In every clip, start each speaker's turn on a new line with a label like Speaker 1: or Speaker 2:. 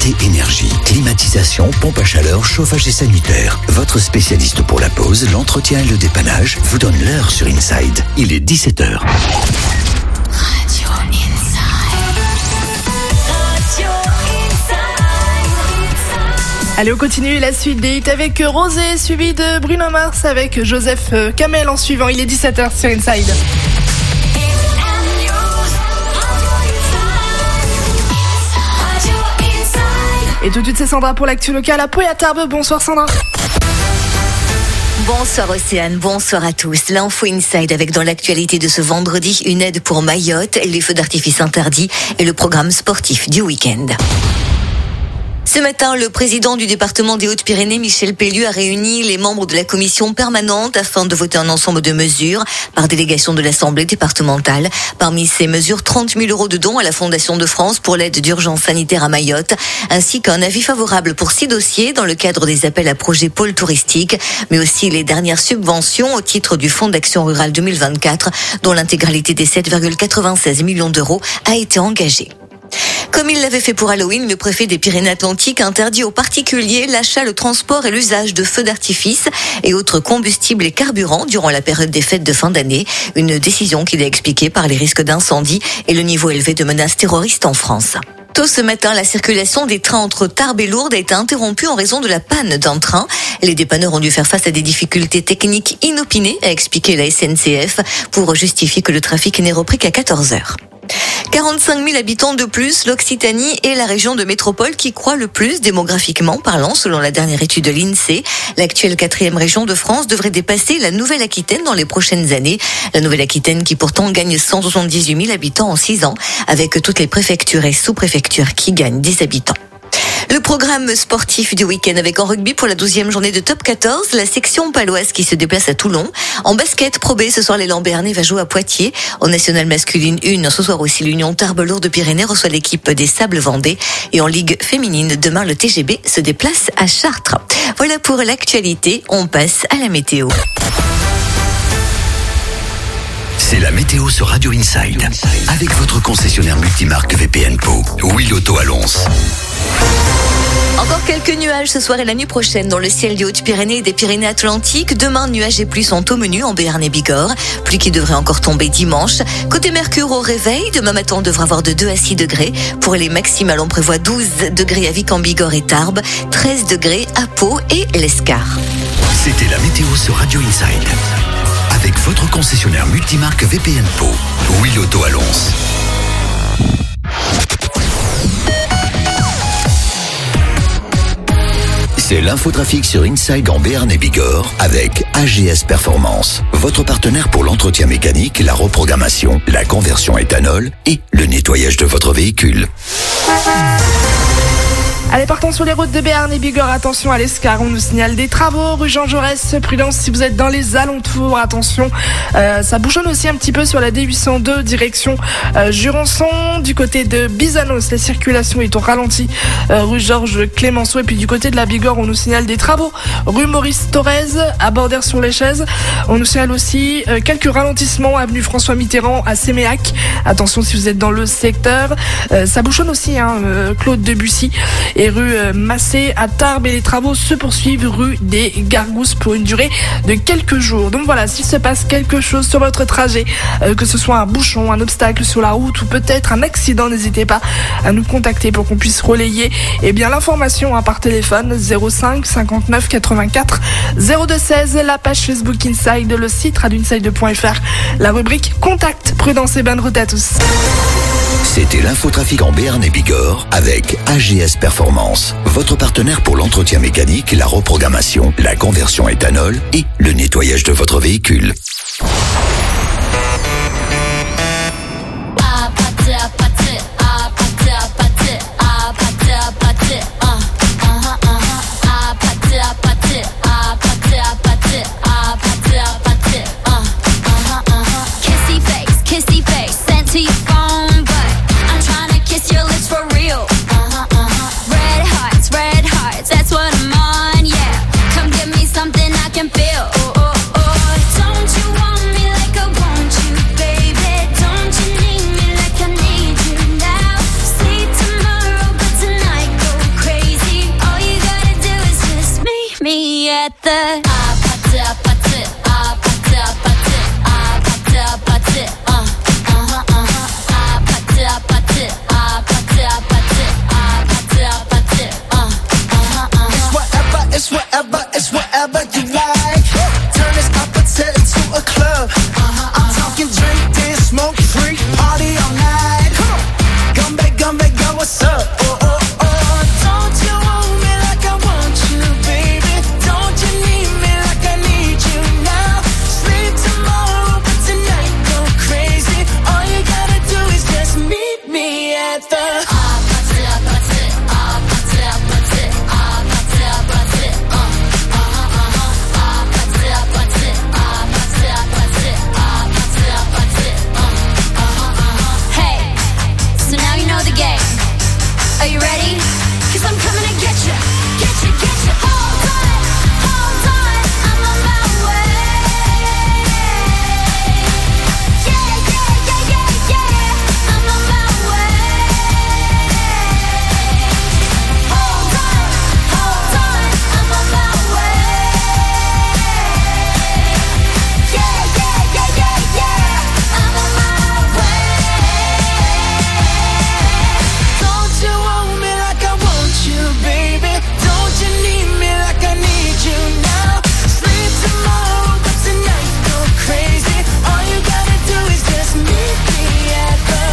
Speaker 1: Qualité Énergie. Climatisation, pompe à chaleur, chauffage et sanitaire. Votre spécialiste pour la pose, l'entretien et le dépannage vous donne l'heure sur Inside. Il est 17h.
Speaker 2: Radio Inside. Radio Inside.
Speaker 3: Allez, on continue la suite des hits avec Rosé, suivi de Bruno Mars avec Joseph Kamel en suivant. Il est 17h sur Inside. Et tout de suite, c'est Sandra pour l'actu locale à Pau-et-à-Tarbes. Bonsoir Sandra.
Speaker 4: Bonsoir Océane, bonsoir à tous. L'info Inside avec dans l'actualité de ce vendredi, une aide pour Mayotte, les feux d'artifice interdits et le programme sportif du week-end. Ce matin, le président du département des Hautes-Pyrénées, Michel Pelliu, a réuni les membres de la commission permanente afin de voter un ensemble de mesures par délégation de l'Assemblée départementale. Parmi ces mesures, 30 000 € de dons à la Fondation de France pour l'aide d'urgence sanitaire à Mayotte, ainsi qu'un avis favorable pour 6 dossiers dans le cadre des appels à projets pôle touristique, mais aussi les dernières subventions au titre du Fonds d'action rurale 2024, dont l'intégralité des 7,96 millions d'euros a été engagée. Comme il l'avait fait pour Halloween, le préfet des Pyrénées-Atlantiques interdit aux particuliers l'achat, le transport et l'usage de feux d'artifice et autres combustibles et carburants durant la période des fêtes de fin d'année. Une décision qu'il a expliquée par les risques d'incendie et le niveau élevé de menaces terroristes en France. Tôt ce matin, la circulation des trains entre Tarbes et Lourdes a été interrompue en raison de la panne d'un train. Les dépanneurs ont dû faire face à des difficultés techniques inopinées, a expliqué la SNCF, pour justifier que le trafic n'est repris qu'à 14h. 45 000 habitants de plus, l'Occitanie est la région de métropole qui croît le plus démographiquement parlant, selon la dernière étude de l'INSEE. L'actuelle 4e région de France devrait dépasser la Nouvelle-Aquitaine dans les prochaines années. La Nouvelle-Aquitaine qui pourtant gagne 178 000 habitants en 6 ans, avec toutes les préfectures et sous-préfectures qui gagnent des habitants. Le programme sportif du week-end avec en rugby pour la 12e journée de top 14, la section paloise qui se déplace à Toulon. En basket, Pro B, ce soir les Lambernais va jouer à Poitiers. En nationale masculine 1, ce soir aussi l'Union Tarbes-Lourdes-Pyrénées reçoit l'équipe des Sables Vendée. Et en Ligue féminine, demain le TGB se déplace à Chartres. Voilà pour l'actualité, on passe à la météo.
Speaker 1: C'est la météo sur Radio Inside. Avec votre concessionnaire multimarque VPN Pau. Oui Loto à Lons.
Speaker 4: Encore quelques nuages ce soir et la nuit prochaine dans le ciel des Hautes-Pyrénées et des Pyrénées-Atlantiques. Demain, nuages et pluie sont au menu en Béarn et Bigorre. Pluie qui devrait encore tomber dimanche. Côté Mercure au réveil, demain matin on devra avoir de 2 à 6 degrés. Pour les maximales, on prévoit 12 degrés à Vic en Bigorre et Tarbes, 13 degrés à Pau et l'Escar.
Speaker 1: C'était la météo sur Radio Inside. Avec votre concessionnaire multimarque VPN Pau. Oui Loto à Lons. C'est l'infotrafic sur Inside en Béarn et Bigorre avec AGS Performance, votre partenaire pour l'entretien mécanique, la reprogrammation, la conversion éthanol et le nettoyage de votre véhicule.
Speaker 3: Allez, partons sur les routes de Béarn et Bigorre. Attention à l'Escar, on nous signale des travaux rue Jean Jaurès. Prudence si vous êtes dans les alentours, attention. Ça bouchonne aussi un petit peu sur la D802 direction Jurançon. Du côté de Bizanos, la circulation est au ralenti rue Georges Clémenceau. Et puis du côté de la Bigorre, on nous signale des travaux rue Maurice Thorez à Bordère-sur-les-Chaises. On nous signale aussi quelques ralentissements avenue François Mitterrand à Séméac. Attention si vous êtes dans le secteur. Ça bouchonne aussi, Claude Debussy et rue Massé à Tarbes, et les travaux se poursuivent rue des Gargousses pour une durée de quelques jours. Donc voilà, s'il se passe quelque chose sur votre trajet, que ce soit un bouchon, un obstacle sur la route ou peut-être un accident, n'hésitez pas à nous contacter pour qu'on puisse relayer l'information par téléphone 05 59 84 02 16, la page Facebook Inside, le site radioinside.fr, la rubrique Contact. Prudence et bonne route à tous.
Speaker 1: C'était l'infotrafic en Béarn et Bigorre avec AGS Performance, votre partenaire pour l'entretien mécanique, la reprogrammation, la conversion éthanol et le nettoyage de votre véhicule.
Speaker 2: That's what I'm on, yeah. Come give me something I can feel. Oh, oh, oh. Don't you at the party, party, party, party, party, party, party, party,
Speaker 5: It's whatever, it's whatever you like. Turn this appetite into a club. I'm talking drink, dance, smoke, freak, party all night. Come back, go, what's up? Oh, oh, oh. Don't you want me like I want you, baby? Don't you need me like I need you now? Sleep tomorrow, but tonight go crazy. All you gotta do is just meet me at the
Speaker 2: Are you ready? 'Cause I'm coming to get you, get you, get you. Hold on, I'm on my way. Yeah, yeah, yeah, yeah, yeah, I'm on my way. Hold on, I'm on my way. Yeah, yeah, yeah, yeah, yeah, I'm on my way. Don't you want me like I want you, baby? Don't you need me like I need you now? Sleep tomorrow, but tonight go crazy. All you gotta do is just meet me at the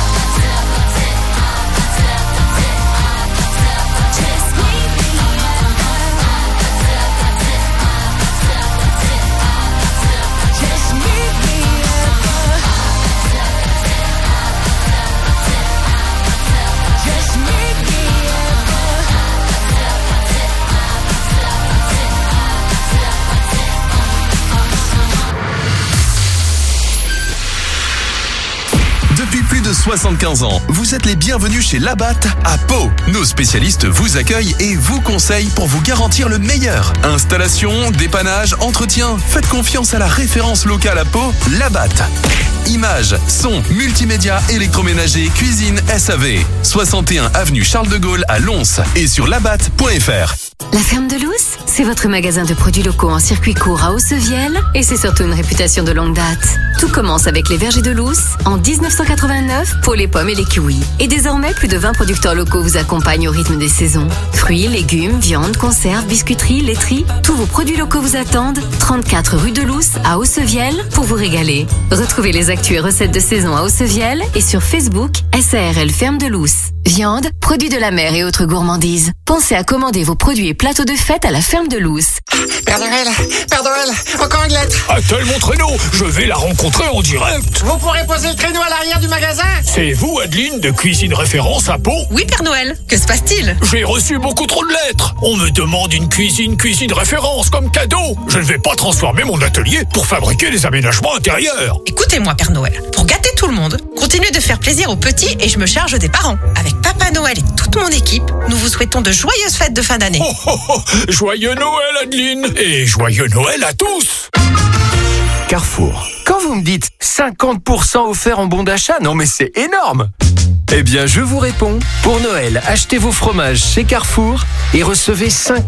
Speaker 2: just meet me just meet me just meet me
Speaker 6: Depuis plus de 75 ans, vous êtes les bienvenus chez Labatt à Pau. Nos spécialistes vous accueillent et vous conseillent pour vous garantir le meilleur. Installation, dépannage, entretien, faites confiance à la référence locale à Pau, Labatt. Images, son, multimédia, électroménager, cuisine, SAV. 61 avenue Charles de Gaulle à Lons et sur labatt.fr.
Speaker 7: La Ferme de Luz, c'est votre magasin de produits locaux en circuit court à Aussevielle et c'est surtout une réputation de longue date. Tout commence avec les vergers de Luz en 1989 pour les pommes et les kiwis. Et désormais, plus de 20 producteurs locaux vous accompagnent au rythme des saisons. Fruits, légumes, viande, conserves, biscuiteries, laiteries, tous vos produits locaux vous attendent. 34 rue de Luz à Aussevielle pour vous régaler. Retrouvez les actus et recettes de saison à Aussevielle et sur Facebook SARL Ferme de Luz. Viande, produits de la mer et autres gourmandises. Pensez à commander vos produits et plateaux de fête à la Ferme de Luz.
Speaker 5: Père Noël, encore une lettre.
Speaker 8: Attelle mon traîneau, je vais la rencontrer en direct.
Speaker 5: Vous pourrez poser le traîneau à l'arrière du magasin?
Speaker 8: C'est vous, Adeline, de Cuisine Référence à Pau?
Speaker 9: Oui, Père Noël. Que se passe-t-il?
Speaker 8: J'ai reçu beaucoup trop de lettres. On me demande une cuisine référence comme cadeau. Je ne vais pas transformer mon atelier pour fabriquer des aménagements intérieurs.
Speaker 9: Écoutez-moi, Père Noël. Pour gâter tout le monde, continuez de faire plaisir aux petits et je me charge des parents. Avec Papa Noël et toute mon équipe, nous vous souhaitons de joyeuses fêtes de fin d'année.
Speaker 8: Oh, oh, oh. Joyeux Noël, Adeline. Et joyeux Noël à tous.
Speaker 10: Carrefour. Quand vous me dites 50% offert en bon d'achat, non mais c'est énorme! Eh bien, je vous réponds. Pour Noël, achetez vos fromages chez Carrefour et recevez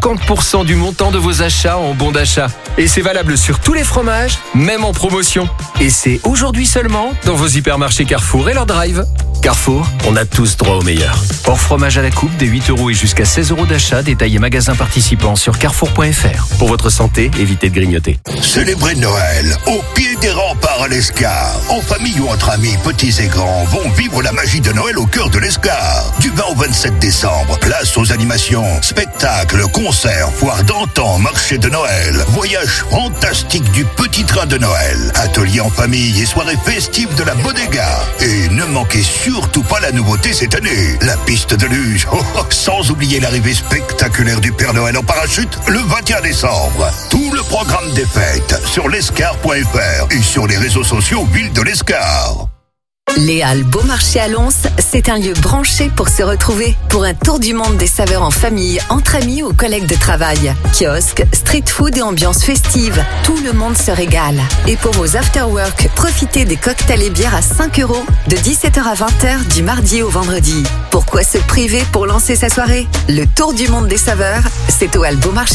Speaker 10: 50% du montant de vos achats en bon d'achat. Et c'est valable sur tous les fromages, même en promotion. Et c'est aujourd'hui seulement dans vos hypermarchés Carrefour et leur drive. Carrefour, on a tous droit au meilleur. Hors fromage à la coupe, des 8 € et jusqu'à 16 € d'achat, détaillé magasin participant sur carrefour.fr. Pour votre santé, évitez de grignoter.
Speaker 1: Célébrez Noël au pied des remparts à l'Escar. En famille ou entre amis, petits et grands, vont vivre la magie de Noël au cœur de l'Escar. Du 20 au 27 décembre, place aux animations, spectacles, concerts, foires d'antan, marché de Noël, voyage fantastique du petit train de Noël, ateliers en famille et soirées festives de la Bodega. Et ne manquez surtout pas la nouveauté cette année, la piste de luge. Sans oublier l'arrivée spectaculaire du Père Noël en parachute le 21 décembre. Tout le programme des fêtes sur l'escar.fr et sur les réseaux sociaux Ville de l'Escar.
Speaker 7: Les Halles Beaumarchais à Lons, c'est un lieu branché pour se retrouver pour un tour du monde des saveurs en famille, entre amis ou collègues de travail. Kiosques, street food et ambiance festive, tout le monde se régale. Et pour vos after-work, profitez des cocktails et bières à 5 € de 17h à 20h du mardi au vendredi. Pourquoi se priver pour lancer sa soirée? Le tour du monde des saveurs, c'est aux Halles Beaumarchais.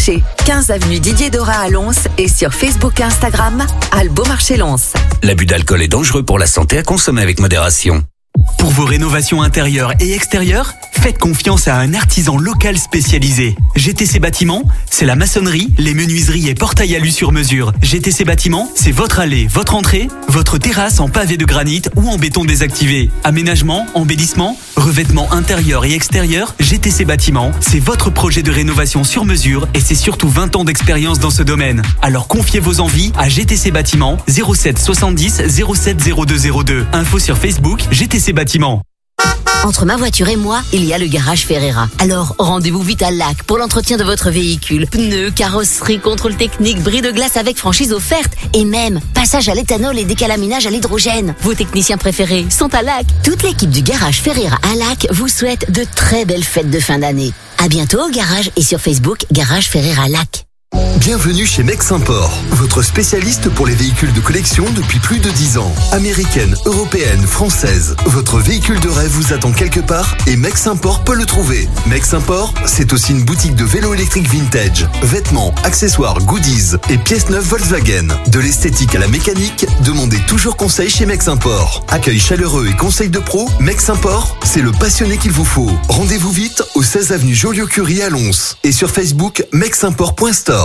Speaker 11: 15 avenue Didier Dora à Lons et sur Facebook et Instagram, Albeaumarché Lons.
Speaker 12: L'abus d'alcool est dangereux pour la santé, à consommer avec modération.
Speaker 13: Pour vos rénovations intérieures et extérieures, faites confiance à un artisan local spécialisé. GTC Bâtiment, c'est la maçonnerie, les menuiseries et portails alu sur mesure. GTC Bâtiment, c'est votre allée, votre entrée, votre terrasse en pavé de granit ou en béton désactivé. Aménagement, embellissement, revêtement intérieur et extérieur, GTC Bâtiment, c'est votre projet de rénovation sur mesure et c'est surtout 20 ans d'expérience dans ce domaine. Alors confiez vos envies à GTC Bâtiment 07 70 07 0202. Info sur Facebook GTC Bâtiment.
Speaker 14: Entre ma voiture et moi, il y a le garage Ferreira. Alors, rendez-vous vite à Lac pour l'entretien de votre véhicule. Pneus, carrosserie, contrôle technique, bris de glace avec franchise offerte et même passage à l'éthanol et décalaminage à l'hydrogène. Vos techniciens préférés sont à Lac. Toute l'équipe du garage Ferreira à Lac vous souhaite de très belles fêtes de fin d'année. À bientôt au garage et sur Facebook, Garage Ferreira Lac.
Speaker 15: Bienvenue chez Mex Import, votre spécialiste pour les véhicules de collection depuis plus de 10 ans. Américaine, européenne, française, votre véhicule de rêve vous attend quelque part et Mex Import peut le trouver. Mex Import, c'est aussi une boutique de vélos électriques vintage, vêtements, accessoires, goodies et pièces neuves Volkswagen. De l'esthétique à la mécanique, demandez toujours conseil chez Mex Import. Accueil chaleureux et conseil de pro, Mex Import, c'est le passionné qu'il vous faut. Rendez-vous vite au 16 avenue Joliot-Curie à Lons et sur Facebook meximport.store.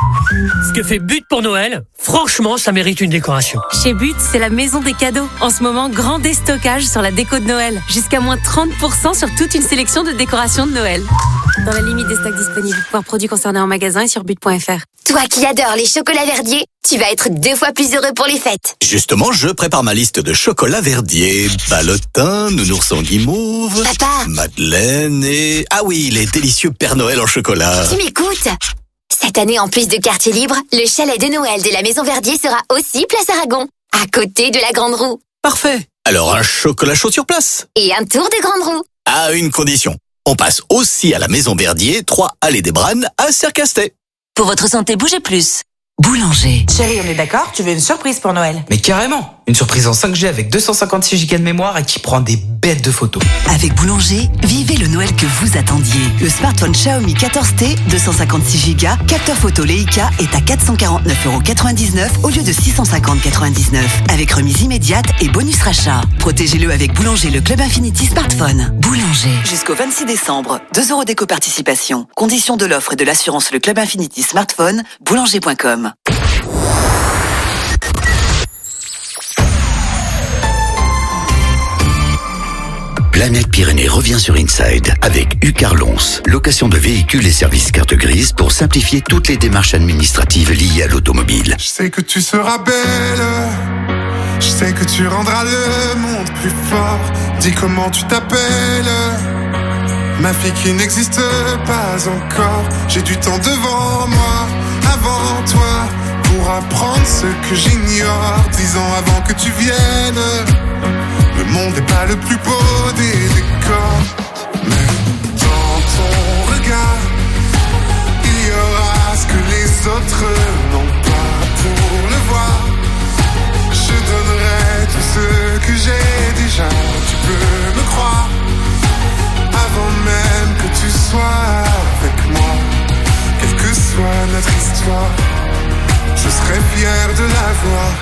Speaker 16: Ce que fait But pour Noël, franchement, ça mérite une décoration.
Speaker 17: Chez But, c'est la maison des cadeaux. En ce moment, grand déstockage sur la déco de Noël. Jusqu'à moins 30% sur toute une sélection de décorations de Noël. Dans la limite des stocks disponibles. Voir produits concernés en magasin et sur but.fr.
Speaker 18: Toi qui adores les chocolats Verdier, tu vas être 2 fois plus heureux pour les fêtes.
Speaker 19: Justement, je prépare ma liste de chocolats Verdier. Ballotin, nounours guimauve,
Speaker 18: Papa,
Speaker 19: Madeleine et... Ah oui, les délicieux Père Noël en chocolat.
Speaker 18: tu m'écoutes? Cette année, en plus de quartier libre, le chalet de Noël de la Maison Verdier sera aussi place Aragon, à côté de la Grande Roue.
Speaker 19: Parfait. Alors un chocolat chaud sur place.
Speaker 18: Et un tour de Grande Roue.
Speaker 19: À une condition. On passe aussi à la Maison Verdier, 3 allée des Branes, à Sercastet.
Speaker 20: Pour votre santé, bougez plus.
Speaker 21: Boulanger.
Speaker 22: Chérie, on est d'accord? Tu veux une surprise pour Noël?
Speaker 21: Mais carrément. Une surprise en 5G avec 256 Go de mémoire et qui prend des bêtes de photos.
Speaker 11: Avec Boulanger, vivez le Noël que vous attendiez. Le smartphone Xiaomi 14T, 256 Go, capteur photo Leica est à 449,99€ au lieu de 650,99€. Avec remise immédiate et bonus rachat. Protégez-le avec Boulanger, le Club Infinity Smartphone. Boulanger. Jusqu'au 26 décembre, 2€ d'éco-participation. Conditions de l'offre et de l'assurance le Club Infinity Smartphone, boulanger.com.
Speaker 1: Planète Pyrénées revient sur Inside avec Ucarlons, location de véhicules et services carte grise pour simplifier toutes les démarches administratives liées à l'automobile.
Speaker 23: Je sais que tu seras belle, je sais que tu rendras le monde plus fort. Dis comment tu t'appelles, ma fille qui n'existe pas encore. J'ai du temps devant moi, avant toi, pour apprendre ce que j'ignore. 10 ans avant que tu viennes, le monde n'est pas le plus beau des décors. Mais dans ton regard, il y aura ce que les autres n'ont pas. Pour le voir, je donnerai tout ce que j'ai déjà. Tu peux me croire, avant même que tu sois avec moi. Quelle que soit notre histoire, je serai fier de la voir.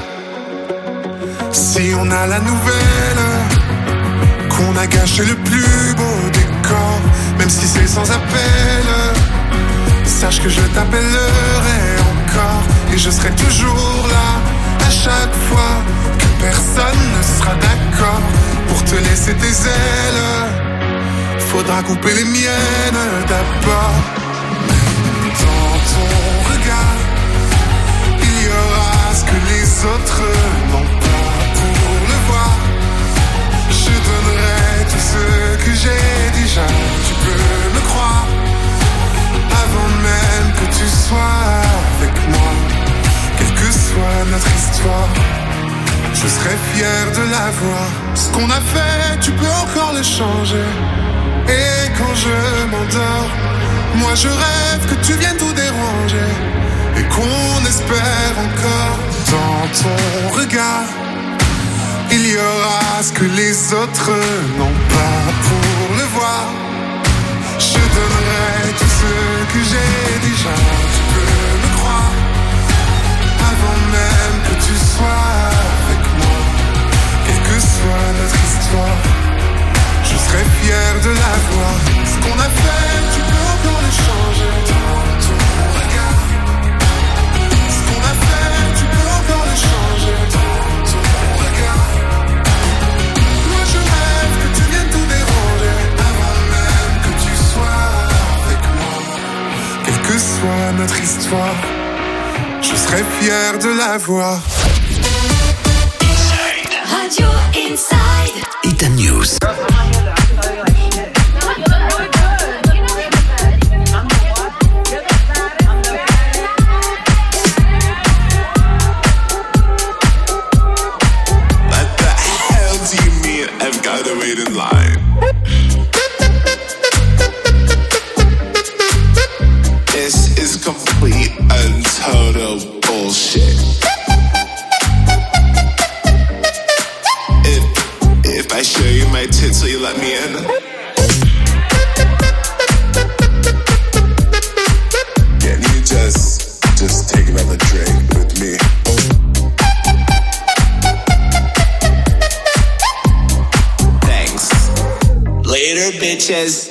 Speaker 23: Si on a la nouvelle qu'on a gâché le plus beau décor, même si c'est sans appel, sache que je t'appellerai encore et je serai toujours là à chaque fois que personne ne sera d'accord pour te laisser tes ailes. Faudra couper les miennes d'abord. Dans ton regard, il y aura ce que les autres n'ont pas. Pour le voir, je donnerai tout ce que j'ai déjà. Tu peux me croire, avant même que tu sois avec moi. Quelle que soit notre histoire, je serai fier de la voir. Ce qu'on a fait, tu peux encore le changer. Et quand je m'endors, moi je rêve que tu viennes tout déranger et qu'on espère encore. Dans ton regard, il y aura ce que les autres n'ont pas. Pour le voir, je donnerai tout ce que j'ai déjà. Tu peux fier de l'avoir. Ce qu'on a fait, tu peux encore le changer. Dans ton regard. Ce qu'on a fait, tu peux encore le changer. Dans ton regard. Moi je rêve que tu viennes tout déranger avant même que tu sois avec moi. Quelle que soit notre histoire, je serai fier de l'avoir.
Speaker 5: Radio Inside.
Speaker 1: Itam News.
Speaker 23: What the hell do you mean I've gotta wait in line? This is complete and total bullshit. If I show you my tits, will you let me in? Can you just take another drink with me? Thanks. Later, bitches.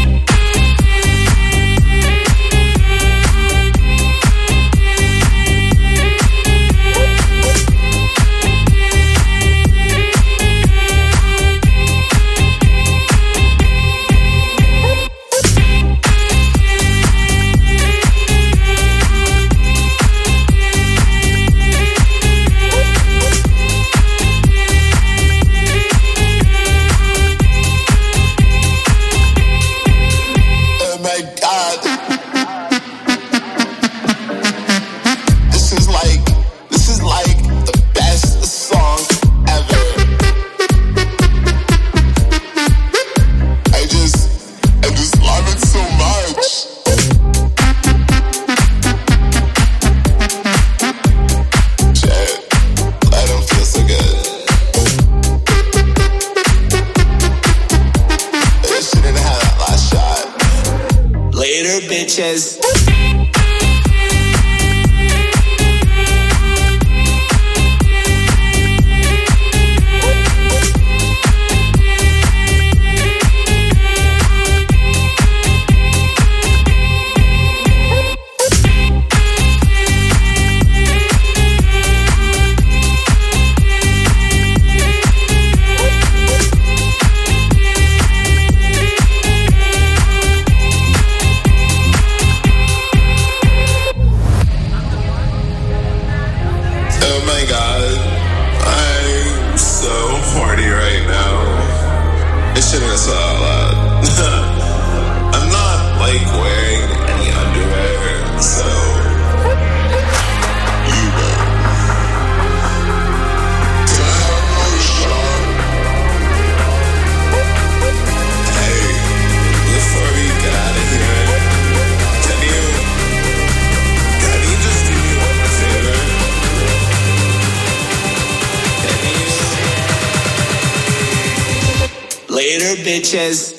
Speaker 23: Bitches. Later, bitches.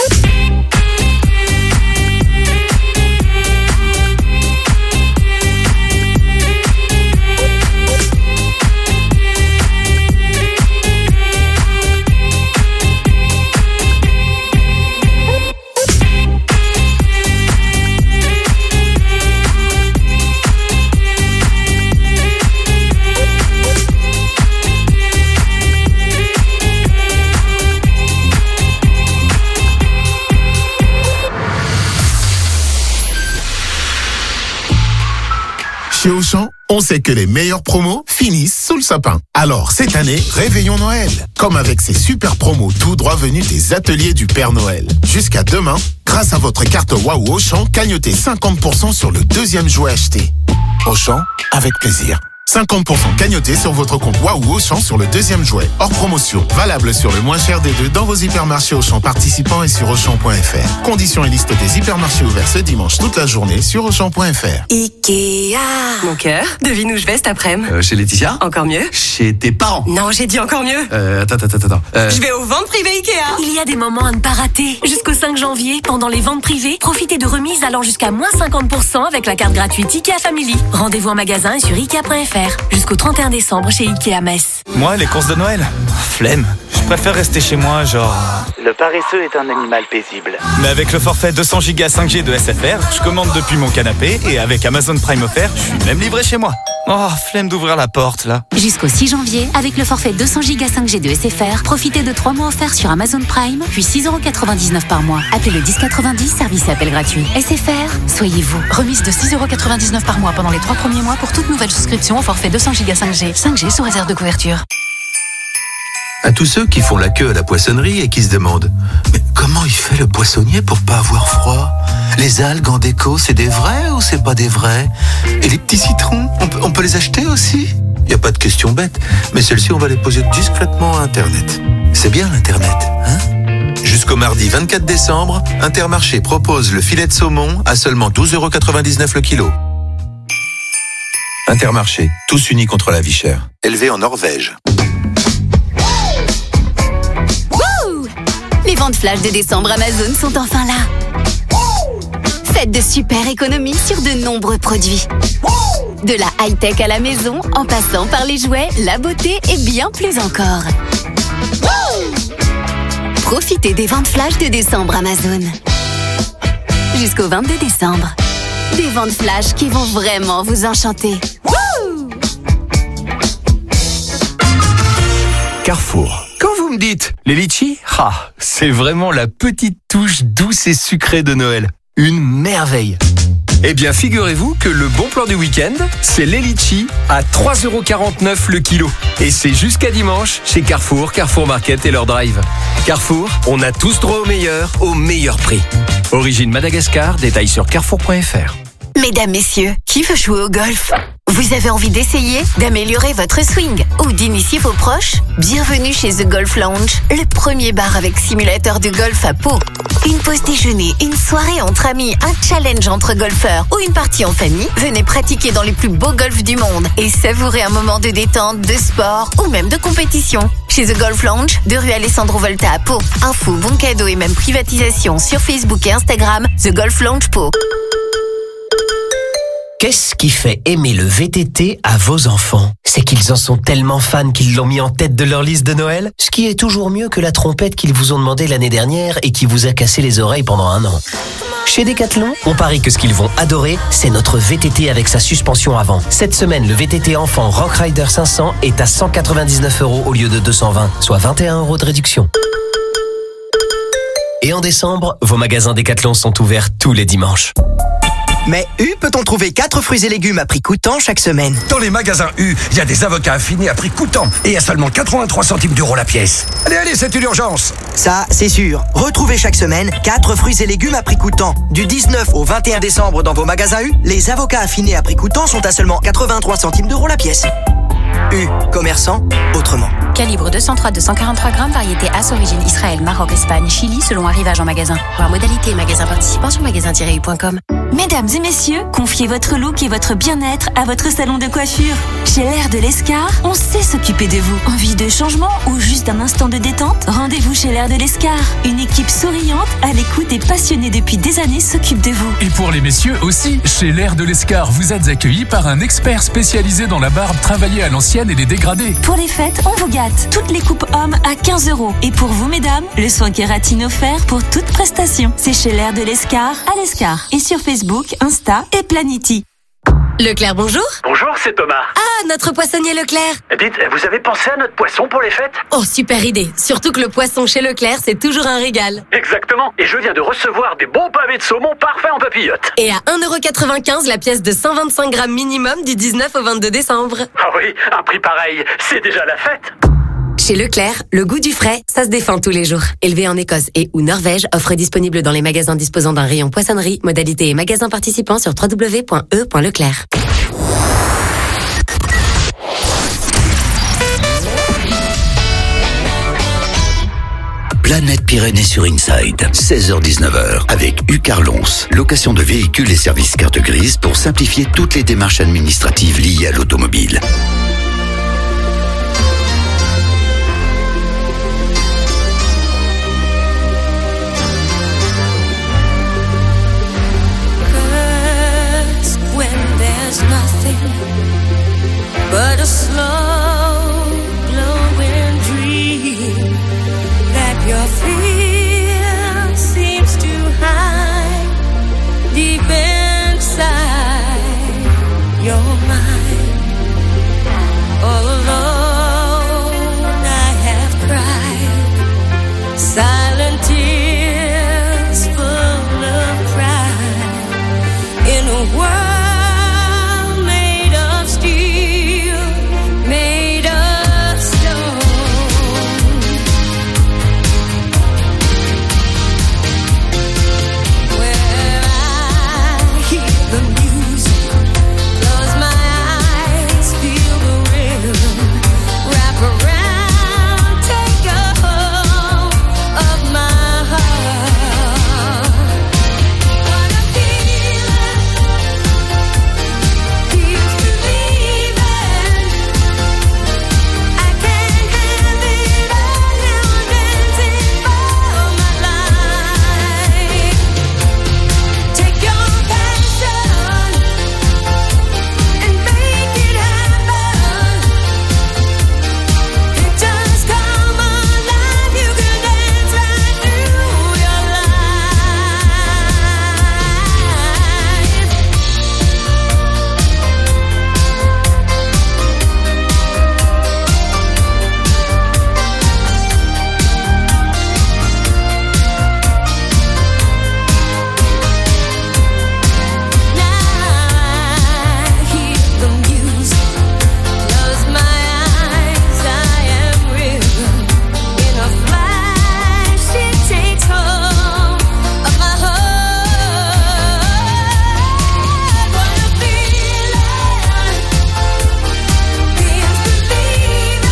Speaker 2: Chez Auchan, on sait que les meilleures promos finissent sous le sapin. Alors, cette année, réveillons Noël. Comme avec ces super promos tout droit venus des ateliers du Père Noël. Jusqu'à demain, grâce à votre carte Waouh Auchan, cagnotez 50% sur le deuxième jouet acheté. Auchan, avec plaisir. 50% cagnoté sur votre compte Waouh Auchan sur le deuxième jouet. Hors promotion. Valable sur le moins cher des deux dans vos hypermarchés Auchan participants et sur Auchan.fr. Conditions et liste des hypermarchés ouverts ce dimanche toute la journée sur Auchan.fr.
Speaker 3: Ikea. Mon cœur, devine où je vais cet après-midi.
Speaker 12: Chez Laetitia.
Speaker 3: Encore mieux.
Speaker 12: Chez tes parents.
Speaker 3: Non, j'ai dit encore mieux.
Speaker 12: Attends.
Speaker 3: Je vais aux ventes privées Ikea.
Speaker 4: Il y a des moments à ne pas rater. Jusqu'au 5 janvier, pendant les ventes privées, profitez de remises allant jusqu'à moins 50% avec la carte gratuite Ikea Family. Rendez-vous en magasin et sur Ikea.fr. SFR. Jusqu'au 31 décembre chez Ikea Metz.
Speaker 6: Moi, les courses de Noël, flemme. Je préfère rester chez moi, genre...
Speaker 8: Le paresseux est un animal paisible.
Speaker 6: Mais avec le forfait 200 Go 5G de SFR, je commande depuis mon canapé et avec Amazon Prime offert, je suis même livré chez moi. Oh, flemme d'ouvrir la porte, là.
Speaker 7: Jusqu'au 6 janvier, avec le forfait 200 Go 5G de SFR, profitez de 3 mois offerts sur Amazon Prime, puis 6,99€ par mois. Appelez le 1090, service et appel gratuit. SFR, soyez vous.
Speaker 4: Remise de 6,99€ par mois pendant les 3 premiers mois pour toute nouvelle souscription au forfait 200 Go 5G. 5G sous réserve de couverture.
Speaker 9: À tous ceux qui font la queue à la poissonnerie et qui se demandent « Mais comment il fait le poissonnier pour pas avoir froid ? Les algues en déco, c'est des vrais ou c'est pas des vrais ? Et les petits citrons, on peut les acheter aussi ? Il n'y a pas de question bête, mais celles-ci on va les poser discrètement à Internet. C'est bien l'Internet, hein ? Jusqu'au mardi 24 décembre, Intermarché propose le filet de saumon à seulement 12,99€ le kilo. Intermarché, tous unis contre la vie chère. Élevé en Norvège.
Speaker 7: Les ventes flash de décembre Amazon sont enfin là. Faites de super économies sur de nombreux produits. De la high-tech à la maison, en passant par les jouets, la beauté et bien plus encore. Profitez des ventes flash de décembre Amazon. Jusqu'au 22 décembre. Des ventes flash qui vont vraiment vous enchanter.
Speaker 10: Carrefour. Quand vous me dites les litchis, c'est vraiment la petite touche douce et sucrée de Noël. Une merveille. Eh bien, figurez-vous que le bon plan du week-end, c'est les litchis à 3,49€ le kilo. Et c'est jusqu'à dimanche chez Carrefour, Carrefour Market et leur drive. Carrefour, on a tous droit au meilleur prix. Origine Madagascar, détail sur carrefour.fr.
Speaker 4: Mesdames, messieurs, qui veut jouer au golf ? Vous avez envie d'essayer, d'améliorer votre swing ou d'initier vos proches ? Bienvenue chez The Golf Lounge, le premier bar avec simulateur de golf à Pau. Une pause déjeuner, une soirée entre amis, un challenge entre golfeurs ou une partie en famille, venez pratiquer dans les plus beaux golfs du monde et savourer un moment de détente, de sport ou même de compétition. Chez The Golf Lounge, de rue Alessandro Volta à Pau. Info, bons cadeaux et même privatisation sur Facebook et Instagram, The Golf Lounge Pau.
Speaker 24: Qu'est-ce qui fait aimer le VTT à vos enfants ? C'est qu'ils en sont tellement fans qu'ils l'ont mis en tête de leur liste de Noël, ce qui est toujours mieux que la trompette qu'ils vous ont demandé l'année dernière et qui vous a cassé les oreilles pendant 1 an. Chez Decathlon, on parie que ce qu'ils vont adorer, c'est notre VTT avec sa suspension avant. Cette semaine, le VTT enfant Rock Rider 500 est à 199€ au lieu de 220, soit 21€ de réduction. Et en décembre, vos magasins Decathlon sont ouverts tous les dimanches.
Speaker 25: Mais U peut-on trouver 4 fruits et légumes à prix coûtant chaque semaine?
Speaker 26: Dans les magasins U, il y a des avocats affinés à prix coûtant et à seulement 83 centimes d'euros la pièce. Allez, c'est une urgence.
Speaker 25: Ça, c'est sûr. Retrouvez chaque semaine 4 fruits et légumes à prix coûtant. Du 19 au 21 décembre dans vos magasins U, les avocats affinés à prix coûtant sont à seulement 83 centimes d'euros la pièce. U, commerçant, autrement.
Speaker 17: Calibre 203-243 grammes, variété As, origine Israël, Maroc, Espagne, Chili, selon arrivage en magasin. Voir modalité magasin participant sur magasin-u.com.
Speaker 4: Mesdames et messieurs, confiez votre look et votre bien-être à votre salon de coiffure. Chez l'Air de l'Escar, on sait s'occuper de vous. Envie de changement ou juste un instant de détente? Rendez-vous chez l'Air de l'Escar. Une équipe souriante, à l'écoute et passionnée depuis des années s'occupe de vous.
Speaker 27: Et pour les messieurs aussi, chez l'Air de l'Escar, vous êtes accueillis par un expert spécialisé dans la barbe travaillée à l'ancienne et les dégradés.
Speaker 4: Pour les fêtes, on vous gâte. Toutes les coupes hommes à 15€. Et pour vous, mesdames, le soin kératine offert pour toute prestation. C'est chez l'Air de l'Escar, à l'Escar. Et sur Facebook, Insta et Planity.
Speaker 3: Leclerc, bonjour.
Speaker 16: Bonjour, c'est Thomas.
Speaker 3: Ah, notre poissonnier Leclerc.
Speaker 16: Dites, vous avez pensé à notre poisson pour les fêtes?
Speaker 3: Oh, super idée. Surtout que le poisson chez Leclerc, c'est toujours un régal.
Speaker 16: Exactement. Et je viens de recevoir des bons pavés de saumon parfaits en papillote.
Speaker 3: Et à 1,95€ la pièce de 125 grammes minimum du 19 au 22 décembre.
Speaker 16: Ah oui, un prix pareil, c'est déjà la fête.
Speaker 3: Chez Leclerc, le goût du frais, ça se défend tous les jours. Élevé en Écosse et ou Norvège, offre disponible dans les magasins disposant d'un rayon poissonnerie, modalité et magasins participants sur www.e.leclerc.
Speaker 1: Planète Pyrénées sur Inside, 16h-19h, avec U-Carlons, location de véhicules et services carte grise pour simplifier toutes les démarches administratives liées à l'automobile.
Speaker 5: But but a slow glowing dream that your fear seems to hide deep inside your mind. All alone I have cried silent tears full of pride in a world made of steel, made of stone. Where I hear the music, close my eyes, feel the rhythm, wrap around, take a hold of my heart. What a feeling, feels believing. I can't have it all now, I'm dancing for my life. Take your passion and make it happen. Pictures come alive, you can dance right through your hear the music, close my eyes, I am rhythm. In a flash, it takes hold of my heart. What a feeling, feels believing.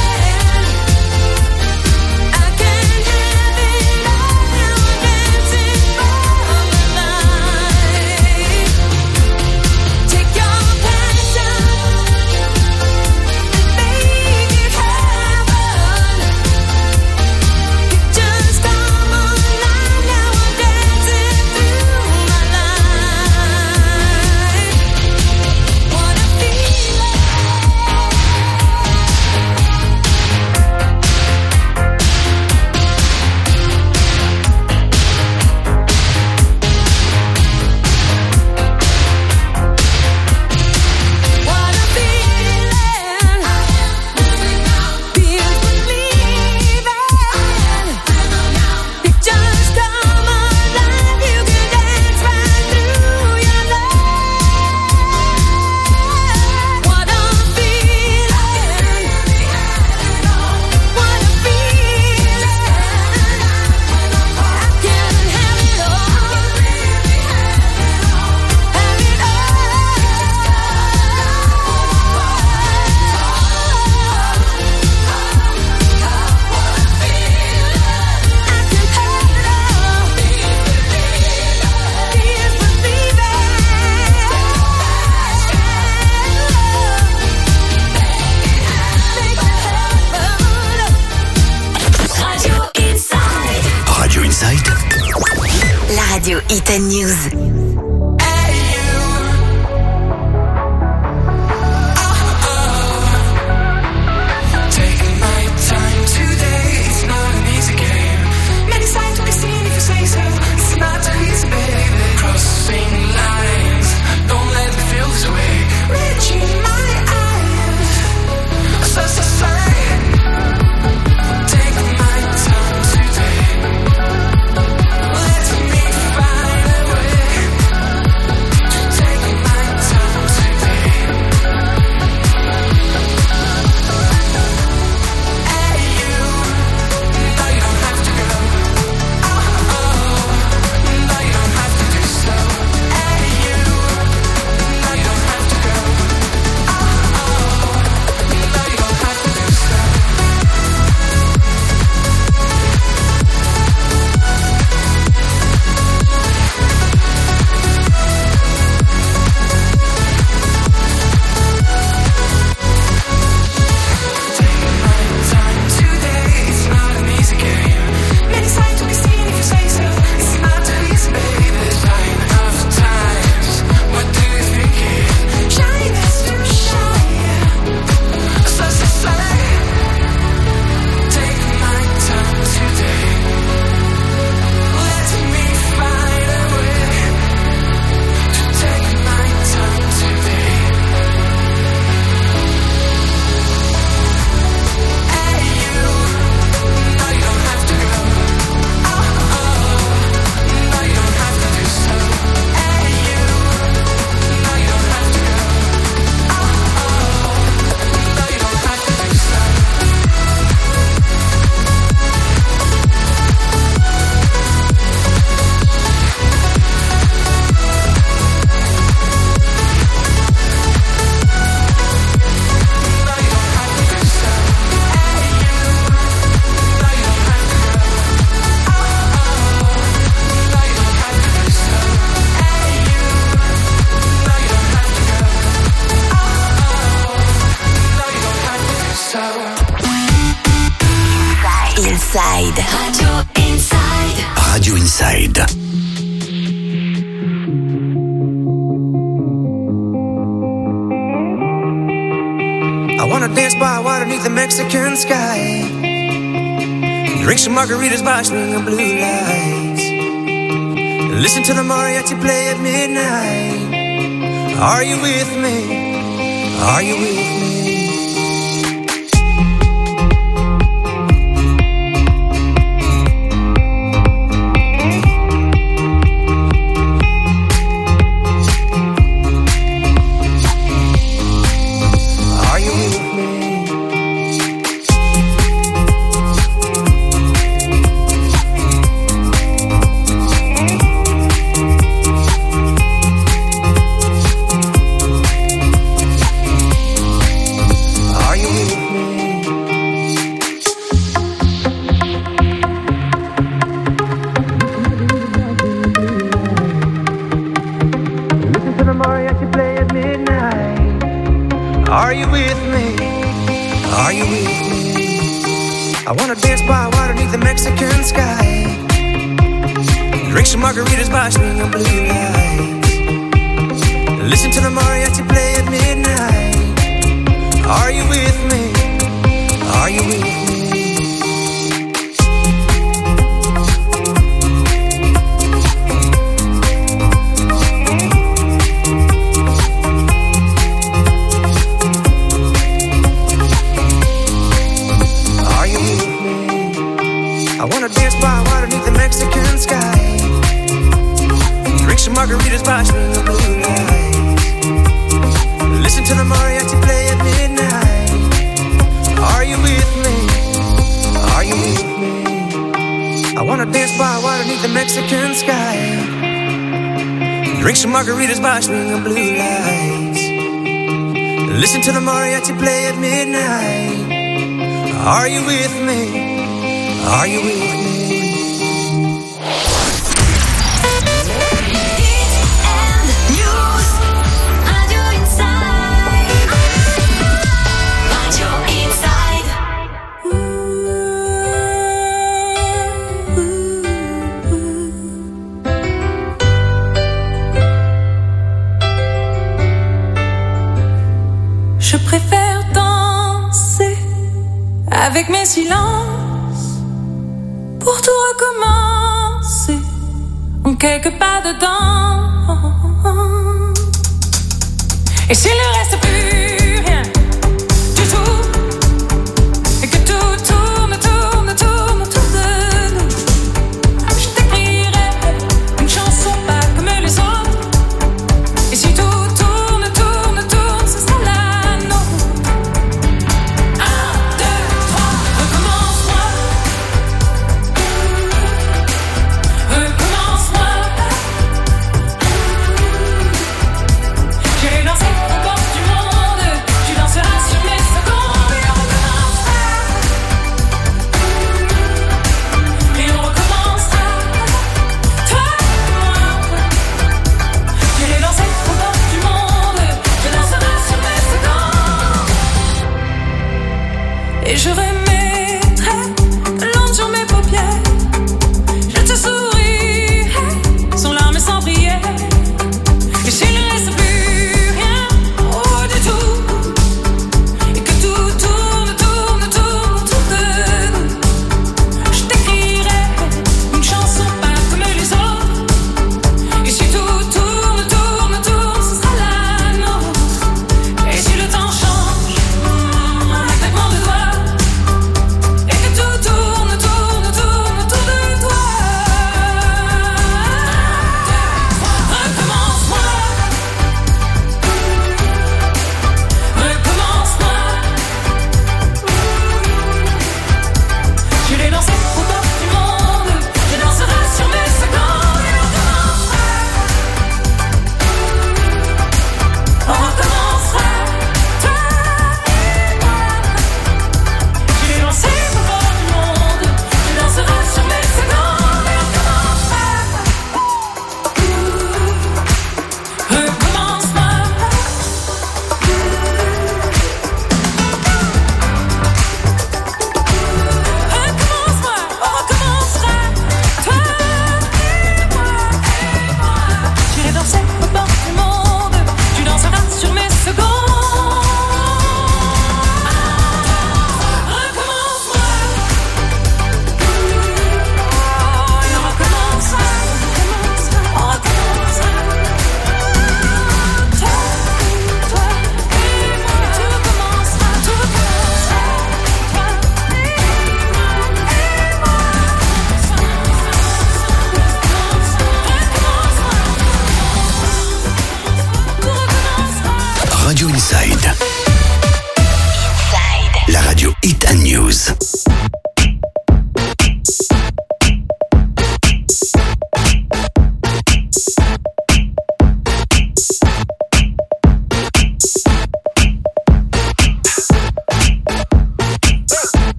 Speaker 5: I can't have it all now, I'm dancing for my life. Take your passion and make it happen. Pictures come alive, now I'm dancing through my life. What a feeling. What a feeling, feels believing. Pictures come alive, you can dance right through your life. What a feeling, what a feeling. I can have it all, have it
Speaker 1: Radio Inside.
Speaker 4: La radio Hit and News.
Speaker 5: Taking my time today, it's not an easy game. Many sides to be seen if you say so. It's not too easy, baby. Crossing lines, don't let me feel this way. Reaching my eyes, so sorry. Take my time today. Let me find a way.
Speaker 1: Inside.
Speaker 5: I wanna dance by water beneath the Mexican sky. Drink some margaritas by swinging blue lights. Listen to the mariachi play at midnight. Are you with me? Are you with me? Margaritas by swinging blue lights. Listen to the mariachi play at midnight. Are you with me? Are you with me? Are you with me? I wanna dance by water beneath the Mexican sky. Drink some margaritas by swinging blue lights. Listen to the mariachi play at midnight. Are you with me? Are you with me? I wanna dance by water beneath the Mexican sky. Drink some margaritas by swinging blue lights. Listen to the mariachi play at midnight. Are you with me? Are you with me?
Speaker 13: Je préfère danser avec mes silences pour tout recommencer en quelques pas dedans. Et s'il ne reste plus rien du tout, et que tout tourne autour de nous, je t'écrirai une chanson pas comme les autres. Et si tout tourne, ce sera la nôtre. 1, 2, 3, recommence-moi. Recommence-moi. J'irai danser au bord du monde.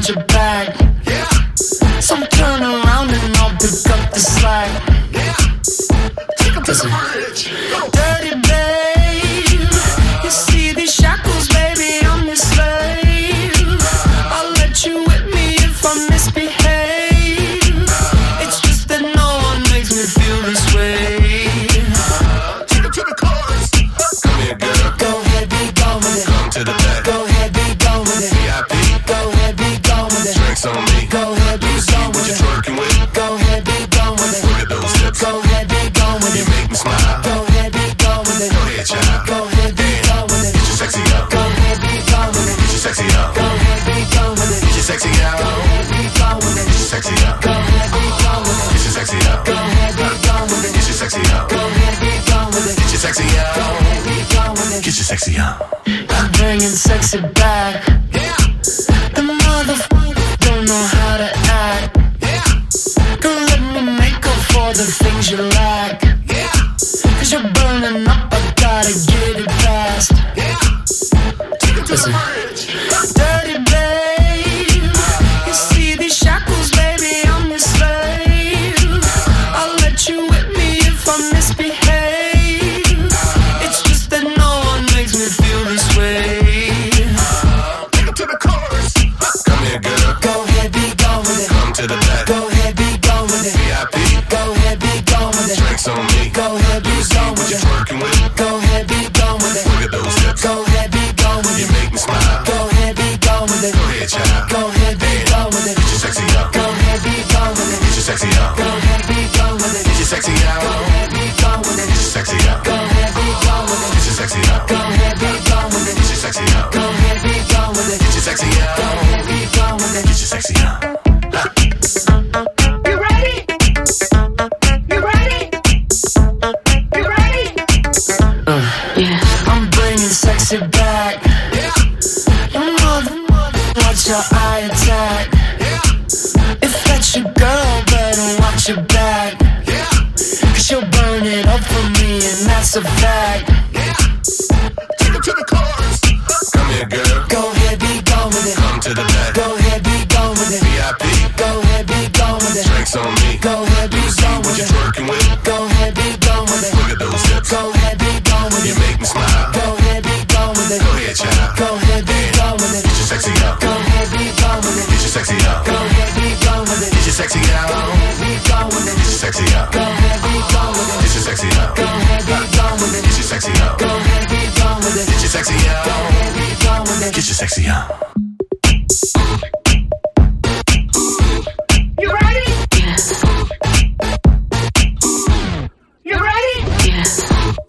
Speaker 5: got your back. So turn around and I'll pick up the slack. Listen. Dirty babe, you see these shackles, baby, I'm your slave. I'll let you whip me if I misbehave. It's just that no one makes me feel this way. Take it to the chorus. Come here, girl. Go ahead, be gone with it. Come to the back. Go ahead, be gone with it. VIP. Go ahead, be gone with it. Drinks on me. Go ahead, be gone with it. What you twerking with? Go ahead, be gone with it. Look at those hips. Go ahead, be gone with it. You make me smile. Go ahead, be gone with it. Go ahead, child. Go ahead, be gone with it. Get your sexy up. Go ahead, be gone with it. Get your sexy up. Go ahead, be gone with it. Get your sexy up. Go ahead, be gone with it. Get your sexy up. Go ahead, be gone with it. Get your sexy up. Go ahead, be gone with it. Get your sexy up. Go ahead, be gone with it. Get your sexy up. Go ahead, be gone with it. Get your sexy up. I'm bringing sexy back. The motherfucker don't know how to act. Don't let me make up for the things you lack. Cause you're burning up, I gotta get it fast. Listen. Dirty babe, you see these shackles, baby, I'm your slave. I'll let you whip me if I misbehave. It's just that no one makes me feel this way. Take it to the chorus. Come here, girl. Go ahead, be gone with it. Come to the back. Go ahead, be gone with it. VIP. Go ahead, be gone with it. Drinks on me. Go ahead, be gone with it. Working with. Go ahead, be gone with it. Look at those hips. Go ahead, be gone with it. You make me smile. Go ahead, be gone with it. Go ahead, child. Go ahead, be gone with it. Get your sexy up. Go ahead, be gone with it. Get your sexy up. Go ahead, be gone with it. Get your sexy up. Go ahead, be gone with it. Get your sexy up. Go ahead, be gone with it. Get your sexy up. Go ahead, be gone with it. Get your sexy up. Go ahead, be gone with it. Get your sexy up. Go ahead, be gone with it. Get your sexy up. You ready? You ready? You ready? Yeah. I'm bringing sexy back. You mother, watch your eye attack. If that's your girl, better watch your back. Cause she'll burn it up for me, and that's a fact. Take it to the chorus. Come here, girl. Go ahead, be gone with it. Come to the back. Go ahead, be gone with it. VIP. Go ahead, be gone with it. Drinks on me. Go ahead, be gone with it. What you twerking with? Go ahead, be gone with it. Look at those hips. Go ahead, be gone with it. You make me smile. Go ahead, be gone with it. Go ahead, child. Go ahead, be gone with it. Get your sexy up. Go ahead, be gone with it. Get your sexy up. Go ahead, be gone with it. Get your sexy up. Go ahead, be gone with it. Get your sexy up. Go ahead, be gone with it. Get your sexy up. Go ahead, be gone with it. Get your sexy up. Go ahead, be gone with it. Get your sexy up. Go ahead, be gone with it. Get your sexy up. You ready? Yes. You ready? Yes.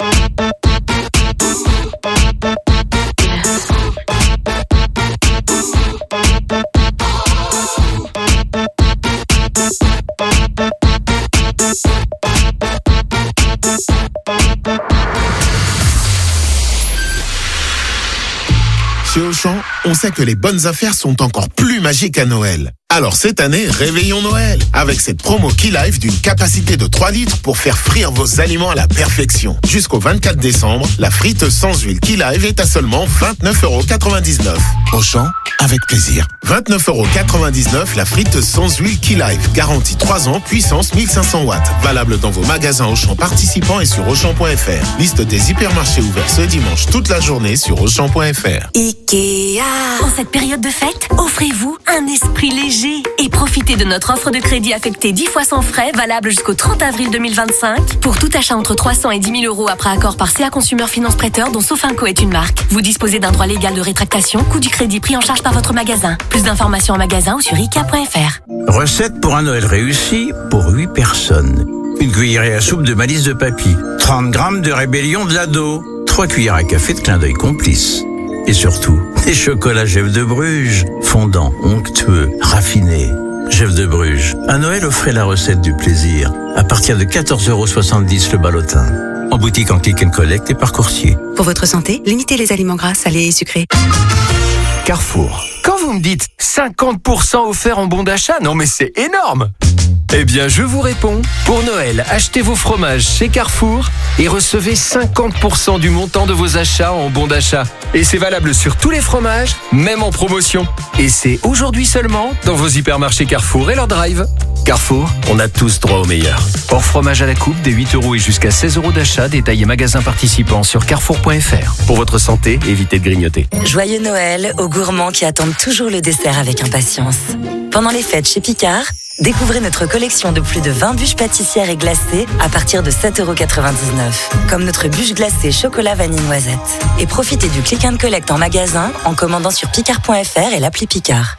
Speaker 2: Chez Auchan, on sait que les bonnes affaires sont encore plus magiques à Noël. Alors cette année, réveillons Noël avec cette promo Key Life d'une capacité de 3 litres pour faire frire vos aliments à la perfection. Jusqu'au 24 décembre, la frite sans huile Key Life est à seulement 29,99 €. Auchan, avec plaisir. 29,99 € la frite sans huile Key Life. Garantie 3 ans, puissance 1500 watts. Valable dans vos magasins Auchan participants et sur Auchan.fr. Liste des hypermarchés ouverts ce dimanche toute la journée sur Auchan.fr.
Speaker 14: Ikea. En cette période de fête, offrez-vous un esprit léger et profitez de notre offre de crédit affecté 10 fois sans frais, valable jusqu'au 30 avril 2025. Pour tout achat entre 300 et 10 000 € après accord par CA Consumer Finance Prêteur, dont Sofinco est une marque. Vous disposez d'un droit légal de rétractation, coût du crédit pris en charge par votre magasin. Plus d'informations en magasin ou sur Ikea.fr.
Speaker 15: Recette pour un Noël réussi pour 8 personnes. Une cuillerée à soupe de malice de papy, 30 grammes de rébellion de l'ado, 3 cuillères à café de clin d'œil complice. Et surtout, des chocolats Gev de Bruges, fondants, onctueux, raffinés. Gev de Bruges. À Noël, offrez la recette du plaisir. À partir de 14,70 € le ballotin. En boutique, en click and collect et par coursier.
Speaker 11: Pour votre santé, limitez les aliments gras, salés et sucrés.
Speaker 10: Carrefour. Quand vous me dites 50% offert en bon d'achat, non mais c'est énorme! Eh bien, je vous réponds. Pour Noël, achetez vos fromages chez Carrefour et recevez 50% du montant de vos achats en bon d'achat. Et c'est valable sur tous les fromages, même en promotion. Et c'est aujourd'hui seulement dans vos hypermarchés Carrefour et leur drive. Carrefour, on a tous droit au meilleur. Hors fromage à la coupe, des 8 € et jusqu'à 16 € d'achat, détaillés magasins participants sur carrefour.fr. Pour votre santé, évitez de grignoter.
Speaker 12: Joyeux Noël aux gourmands qui attendent toujours le dessert avec impatience. Pendant les fêtes chez Picard, découvrez notre collection de plus de 20 bûches pâtissières et glacées à partir de 7,99 €, comme notre bûche glacée chocolat vanille noisette. Et profitez du click and collect en magasin en commandant sur picard.fr et l'appli Picard.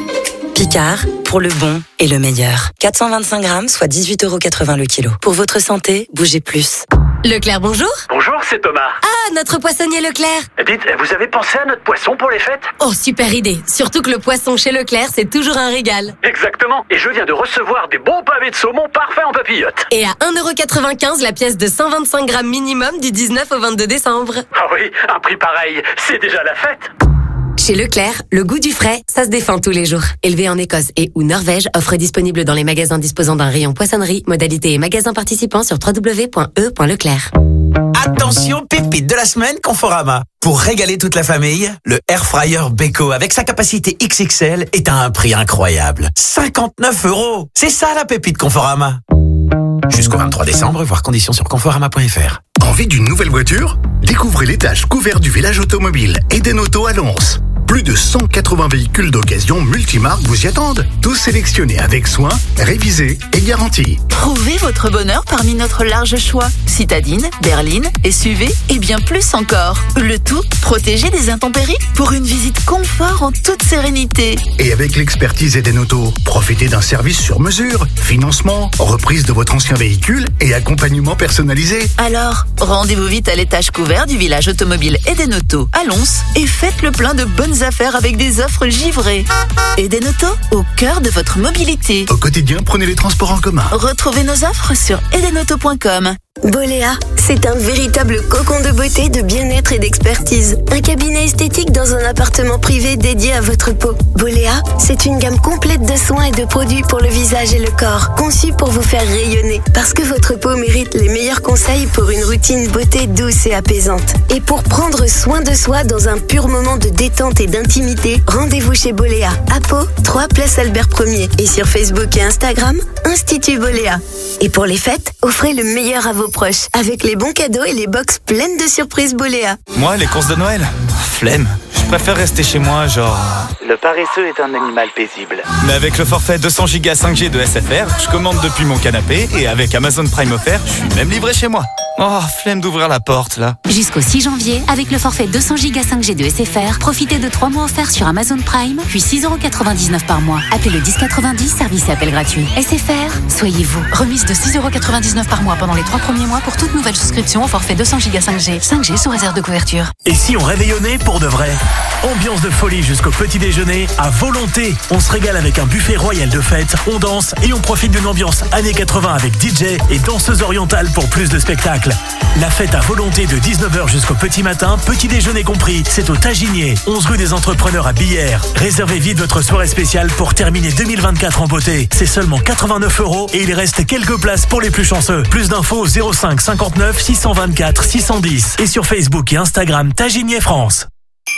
Speaker 12: Picard, pour le bon et le meilleur. 425 grammes, soit 18,80 € le kilo. Pour votre santé, bougez plus.
Speaker 3: Leclerc, bonjour.
Speaker 18: Bonjour, c'est Thomas.
Speaker 3: Ah, notre poissonnier Leclerc.
Speaker 18: Dites, vous avez pensé à notre poisson pour les fêtes?
Speaker 3: Oh, super idée. Surtout que le poisson chez Leclerc, c'est toujours un régal.
Speaker 18: Exactement. Et je viens de recevoir des bons pavés de saumon parfaits en papillote.
Speaker 3: Et à 1,95 € la pièce de 125 grammes minimum du 19 au 22 décembre.
Speaker 18: Ah oui, un prix pareil, c'est déjà la fête.
Speaker 3: Chez Leclerc, le goût du frais, ça se défend tous les jours. Élevé en Écosse et ou Norvège, offre disponible dans les magasins disposant d'un rayon poissonnerie, modalité et magasins participants sur www.e.leclerc.
Speaker 19: Attention, pépite de la semaine Conforama. Pour régaler toute la famille, le Air Fryer Beko avec sa capacité XXL est à un prix incroyable. 59 €. C'est ça la pépite Conforama. Jusqu'au 23 décembre, voir conditions sur conforama.fr.
Speaker 2: Envie d'une nouvelle voiture? Découvrez l'étage couvert du village automobile Eden Auto à Lons. Plus de 180 véhicules d'occasion multimarques vous y attendent. Tous sélectionnés avec soin, révisés et garantis.
Speaker 20: Trouvez votre bonheur parmi notre large choix. Citadine, berline, SUV et bien plus encore. Le tout protégé des intempéries pour une visite confort en toute sérénité.
Speaker 2: Et avec l'expertise Eden Auto, profitez d'un service sur mesure, financement, reprise de votre ancien véhicule et accompagnement personnalisé.
Speaker 20: Alors, rendez-vous vite à l'étage couvert du village automobile Eden Auto à Lons et faites le plein de bonnes affaires avec des offres givrées. Eden Auto, au cœur de votre mobilité.
Speaker 2: Au quotidien, prenez les transports en commun.
Speaker 20: Retrouvez nos offres sur edenauto.com.
Speaker 21: Boléa, c'est un véritable cocon de beauté, de bien-être et d'expertise. Un cabinet esthétique dans un appartement privé dédié à votre peau. Boléa, c'est une gamme complète de soins et de produits pour le visage et le corps, conçus pour vous faire rayonner. Parce que votre peau mérite les meilleurs conseils pour une routine beauté douce et apaisante. Et pour prendre soin de soi dans un pur moment de détente et d'intimité, rendez-vous chez Boléa, à Pau, 3 place Albert 1er. Et sur Facebook et Instagram, Institut Boléa. Et pour les fêtes, offrez le meilleur à vos proches, avec les bons cadeaux et les box pleines de surprises Boléa.
Speaker 6: Moi, les courses de Noël, flemme. Je préfère rester chez moi, genre...
Speaker 8: Le paresseux est un animal paisible.
Speaker 6: Mais avec le forfait 200 Go 5G de SFR, je commande depuis mon canapé et avec Amazon Prime offert, je suis même livré chez moi. Oh, flemme d'ouvrir la porte, là.
Speaker 7: Jusqu'au 6 janvier, avec le forfait 200 Go 5G de SFR, profitez de 3 mois offerts sur Amazon Prime, puis 6,99 € par mois. Appelez le 1090, service et appel gratuit. SFR, soyez vous.
Speaker 22: Remise de 6,99 € par mois pendant les 3 premiers mois pour toute nouvelle souscription au forfait 200 Go 5G. 5G sous réserve de couverture.
Speaker 23: Et si on réveillonnait pour de vrai? Ambiance de folie jusqu'au petit déjeuner à volonté. On se régale avec un buffet royal de fête, on danse et on profite d'une ambiance années 80 avec DJ et danseuse orientale pour plus de spectacles. La fête à volonté de 19h jusqu'au petit matin, petit déjeuner compris, c'est au Taginier, 11 rue des Entrepreneurs à Billère. Réservez vite votre soirée spéciale pour terminer 2024 en beauté. C'est seulement 89 € et il reste quelques places pour les plus chanceux. Plus d'infos au 05 59 624 610 et sur Facebook et Instagram Taginier France.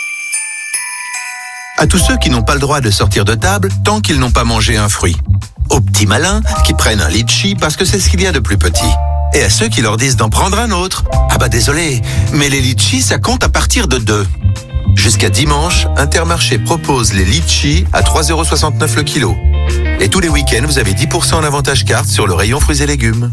Speaker 9: À tous ceux qui n'ont pas le droit de sortir de table tant qu'ils n'ont pas mangé un fruit. Aux petits malins qui prennent un litchi parce que c'est ce qu'il y a de plus petit. Et à ceux qui leur disent d'en prendre un autre. Ah bah désolé, mais les litchis ça compte à partir de 2. Jusqu'à dimanche, Intermarché propose les litchis à 3,69 € le kilo. Et tous les week-ends, vous avez 10% en avantage carte sur le rayon fruits et légumes.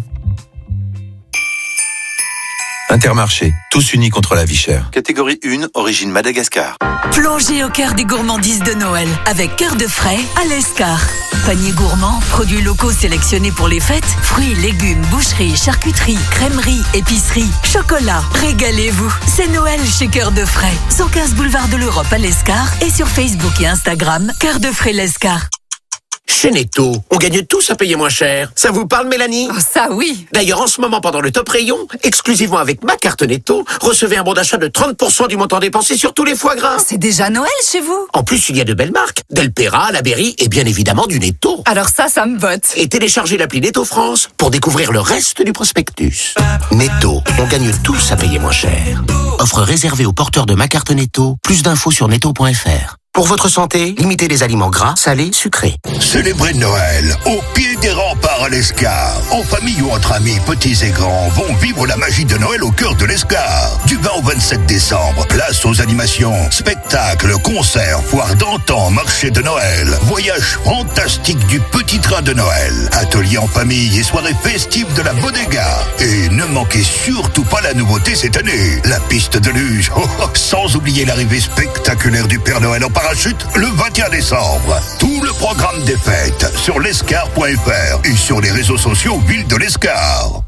Speaker 9: Intermarché, tous unis contre la vie chère. Catégorie 1, origine Madagascar.
Speaker 20: Plongez au cœur des gourmandises de Noël avec Cœur de Frais à l'Escar. Panier gourmand, produits locaux sélectionnés pour les fêtes, fruits, légumes, boucherie, charcuterie, crèmerie, épicerie, chocolat. Régalez-vous. C'est Noël chez Cœur de Frais. 115 boulevard de l'Europe à l'Escar et sur Facebook et Instagram, Cœur de Frais l'Escar.
Speaker 4: Chez Netto, on gagne tous à payer moins cher. Ça vous parle, Mélanie?
Speaker 16: Oh, ça oui.
Speaker 4: D'ailleurs, en ce moment, pendant le top rayon, exclusivement avec ma carte Netto, recevez un bon d'achat de 30% du montant dépensé sur tous les foie gras.
Speaker 16: C'est déjà Noël chez vous.
Speaker 4: En plus, il y a de belles marques. Del Pera, La Berry et bien évidemment du Netto.
Speaker 16: Alors ça me botte.
Speaker 4: Et téléchargez l'appli Netto France pour découvrir le reste du prospectus. Netto, on gagne tous à payer moins cher. Offre réservée aux porteurs de ma carte Netto. Plus d'infos sur netto.fr. Pour votre santé, limitez les aliments gras, salés, sucrés.
Speaker 17: Célébrez Noël au pied des remparts à l'Escar. En famille ou entre amis, petits et grands, vont vivre la magie de Noël au cœur de l'Escar. Du 20 au 27 décembre, place aux animations, spectacles, concerts, foires d'antan, marché de Noël, voyage fantastique du petit train de Noël, ateliers en famille et soirées festives de la Bodega. Et ne manquez surtout pas la nouveauté cette année, la piste de luge. Sans oublier l'arrivée spectaculaire du Père Noël en parachute le 21 décembre. Tout le programme des fêtes sur l'escar.fr et sur les réseaux sociaux Ville de l'Escar.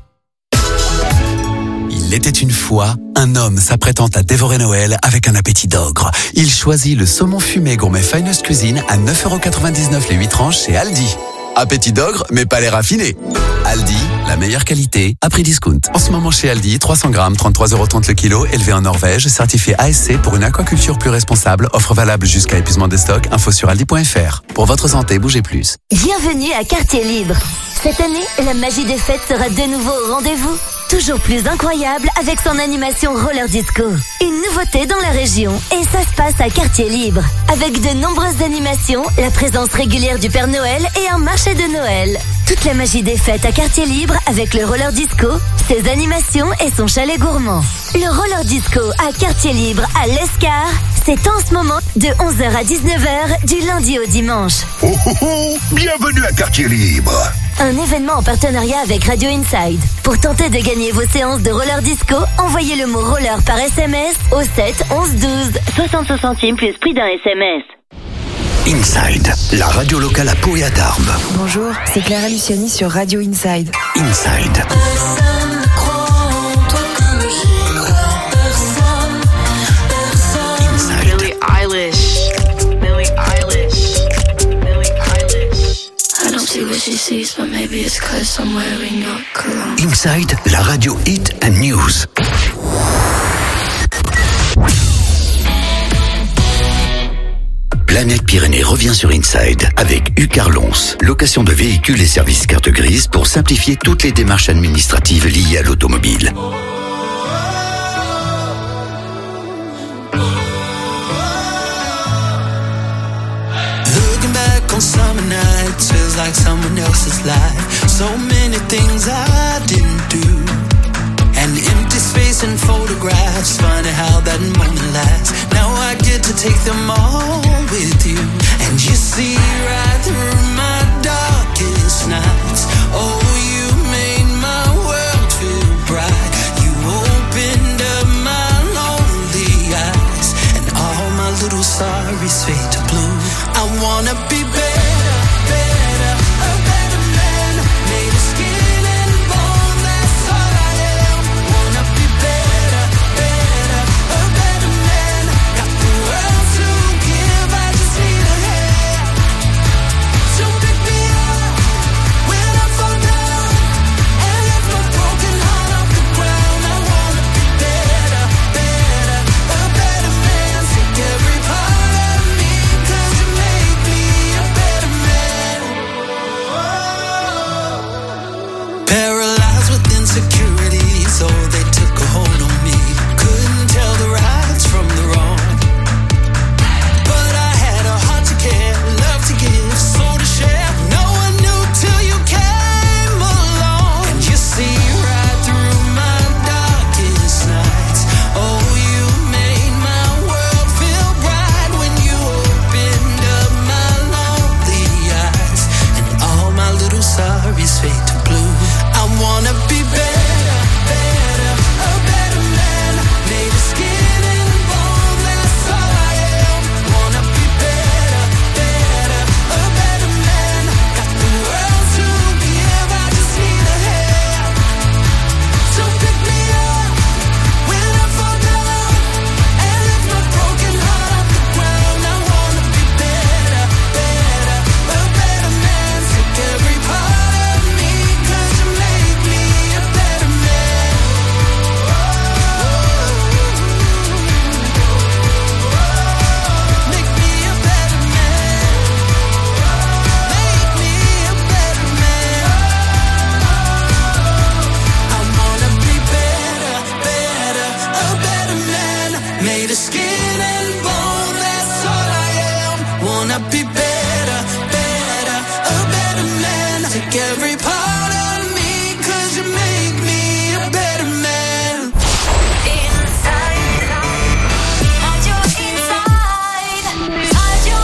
Speaker 24: Il était une fois un homme s'apprêtant à dévorer Noël avec un appétit d'ogre. Il choisit le saumon fumé gourmet Finest Cuisine à 9,99€ les 8 tranches chez Aldi. Appétit d'ogre, mais pas les raffinés. Aldi, la meilleure qualité, à prix discount. En ce moment chez Aldi, 300 grammes, 33,30€ le kilo, élevé en Norvège, certifié ASC pour une aquaculture plus responsable, offre valable jusqu'à épuisement des stocks, info sur aldi.fr. Pour votre santé, bougez plus.
Speaker 25: Bienvenue à Quartier Libre. Cette année, la magie des fêtes sera de nouveau au rendez-vous. Toujours plus incroyable avec son animation Roller Disco. Une nouveauté dans la région et ça se passe à Quartier Libre. Avec de nombreuses animations, la présence régulière du Père Noël et un marché de Noël. Toute la magie des fêtes à Quartier Libre avec le Roller Disco, ses animations et son chalet gourmand. Le Roller Disco à Quartier Libre à l'Escar, c'est en ce moment de 11h à 19h du lundi au dimanche.
Speaker 17: Oh oh oh, bienvenue à Quartier Libre.
Speaker 25: Un événement en partenariat avec Radio Inside. Pour tenter de gagner vos séances de roller disco, envoyez le mot roller par SMS au 7 11 12. 60 centimes plus prix d'un SMS.
Speaker 1: Inside, la radio locale à Pau et à Tarbes.
Speaker 26: Bonjour, c'est Clara Luciani sur Radio Inside.
Speaker 1: Inside.
Speaker 13: Billie Eilish. I don't see what she sees, but maybe it's 'cause I'm wearing your cologne.
Speaker 1: Inside, la radio Hit and News. Planète Pyrénées revient sur Inside avec U-Carlons, location de véhicules et services carte grise pour simplifier toutes les démarches administratives liées à l'automobile.
Speaker 5: Looking back on summer nights feels like someone else's life. So many things I didn't do. An empty space and photographs. Funny how that moment lasts. Now I get to take them all with you. And you see right through my darkest nights. Oh, you made my world feel bright. You opened up my lonely eyes. And all my little sorries fade to blue. I wanna be better, better, a better man. Made of skin and bone, that's all I am. Wanna be better, better, a better man. Got the world to give, I just need a hand. So pick me up when I fall down and lift my broken heart off the ground. I wanna be better, better, a better man. Take every part of me, 'cause you make me a better I be better, better, a better man? Take every part of me, 'cause you make me a better man.
Speaker 13: Inside, Radio Inside, Radio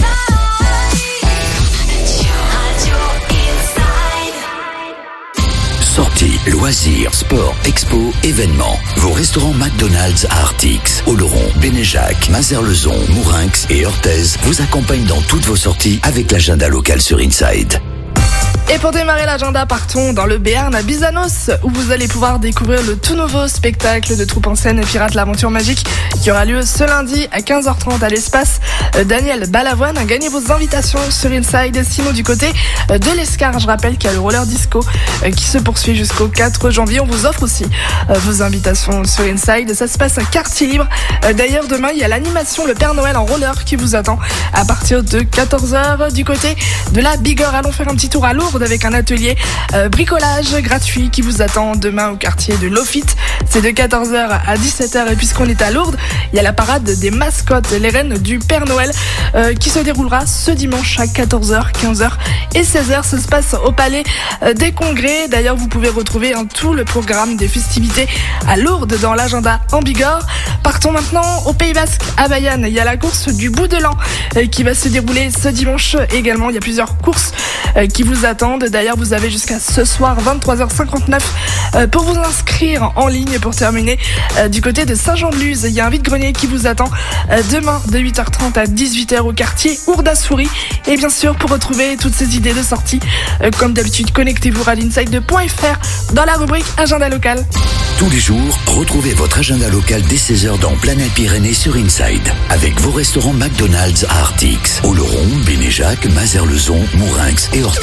Speaker 13: Inside,
Speaker 1: Sorties, loisirs, sport, expo, événements. Vos restaurants McDonald's à Artix, Oloron, Bénéjac, Mazerlezon, Mourinx et Orthez vous accompagnent dans toutes vos sorties avec l'agenda local sur Inside.
Speaker 10: Et pour démarrer l'agenda, partons dans le Béarn à Bizanos, où vous allez pouvoir découvrir le tout nouveau spectacle de troupe en scène Pirates l'aventure magique, qui aura lieu ce lundi à 15h30 à l'espace Daniel Balavoine. Gagnez vos invitations sur Inside. Sinon, du côté de l'Escar, je rappelle qu'il y a le roller disco qui se poursuit jusqu'au 4 janvier. On vous offre aussi vos invitations sur Inside. Ça se passe à quartier libre. D'ailleurs, demain, il y a l'animation Le Père Noël en roller qui vous attend à partir de 14h. Du côté de la Bigorre, allons faire un petit tour à Lourdes avec un atelier bricolage gratuit qui vous attend demain au quartier de Lofit. C'est de 14h à 17h, et puisqu'on est à Lourdes, il y a la parade des mascottes, les reines du Père Noël, qui se déroulera ce dimanche à 14h, 15h et 16h. Ça se passe au Palais des Congrès. D'ailleurs, vous pouvez retrouver tout le programme des festivités à Lourdes dans l'agenda en Bigorre. Partons maintenant au Pays Basque, à Bayonne. Il y a la course du bout de l'an qui va se dérouler ce dimanche également. Il y a plusieurs courses qui vous attendent. D'ailleurs, vous avez jusqu'à ce soir 23h59 pour vous inscrire en ligne. Pour terminer, du côté de Saint-Jean-de-Luz, il y a un vide-grenier qui vous attend demain de 8h30 à 18h au quartier Ourda-Souris. Et bien sûr, pour retrouver toutes ces idées de sortie, comme d'habitude, connectez-vous à l'inside.fr dans la rubrique Agenda local.
Speaker 1: Tous les jours, retrouvez votre agenda local dès 16h dans Planète Pyrénées sur Inside, avec vos restaurants McDonald's à Artix, Oloron, Bénéjac, Mazerlezon, Mourinx et Orthez.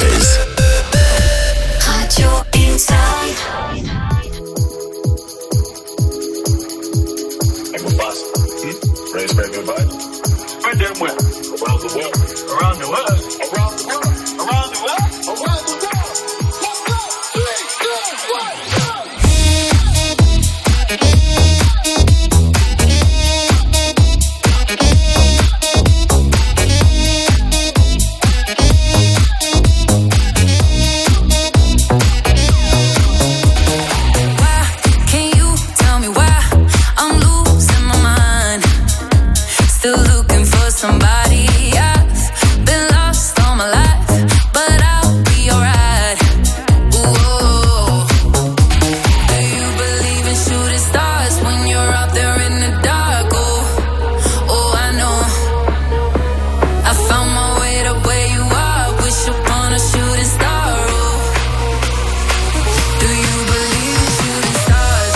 Speaker 13: Radio Inside.
Speaker 11: Raise very good vibes. Spread them well. Around the world. Around the world. Around the world. Around the world. Around the world. Let's go. 3, 2, 1,
Speaker 13: somebody else. Been lost all my life, but I'll be alright. Ooh. Do you believe in shooting stars when you're out there in the dark? Oh, I know. I found my way to where you are. Wish upon a shooting star. Oh. Do you believe in shooting stars?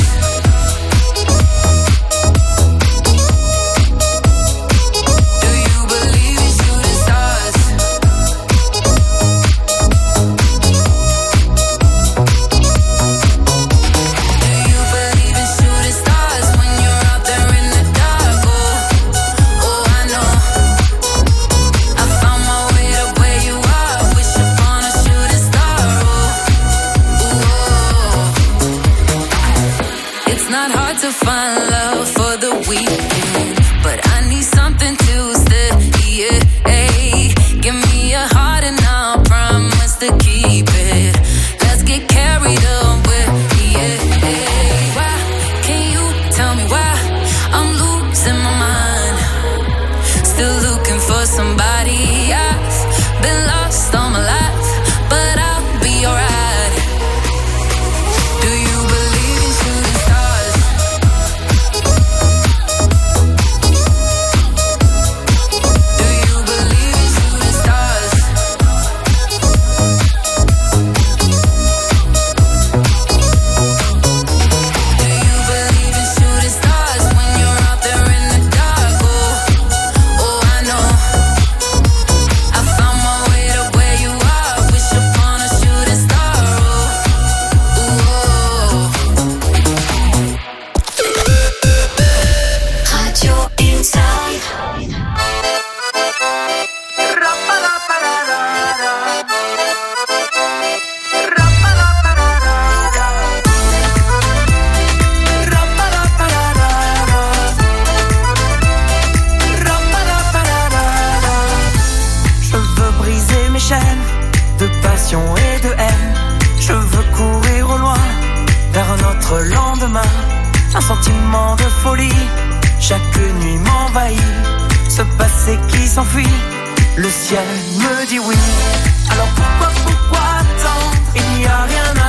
Speaker 13: To find love for the weekend, but I need something to stay. Yeah. Give me a heart and I'll promise to keep it. Let's get carried away. Yeah. Why can't you tell me why I'm losing my mind? Still looking for somebody else. Been lost all my life, but I'll be alright. Do you believe in shooting stars?
Speaker 5: chaque nuit m'envahit. Ce passé qui s'enfuit, le ciel me dit oui. Alors pourquoi attendre? Il n'y a rien à